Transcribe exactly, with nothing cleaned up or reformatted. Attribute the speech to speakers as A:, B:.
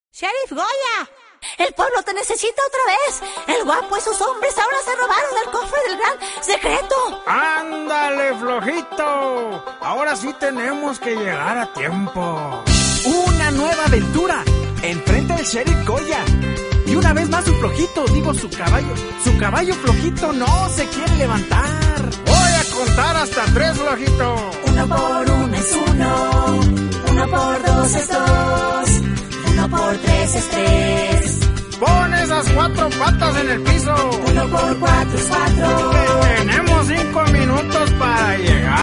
A: Sheriff Goya, el pueblo te necesita otra vez. El guapo y sus hombres ahora se robaron el cofre del gran secreto.
B: ¡Ándale, flojito! Ahora sí tenemos que llegar a tiempo.
C: Una nueva aventura enfrente del Sheriff Goya. Y una vez más su flojito, digo su caballo. Su caballo flojito no se quiere levantar.
B: Voy a contar hasta tres, flojito.
A: Uno por uno es uno, uno por dos es dos, uno por tres es tres.
B: Pon esas cuatro patas en el piso.
A: Uno por cuatro es cuatro.
B: Tenemos cinco minutos para llegar.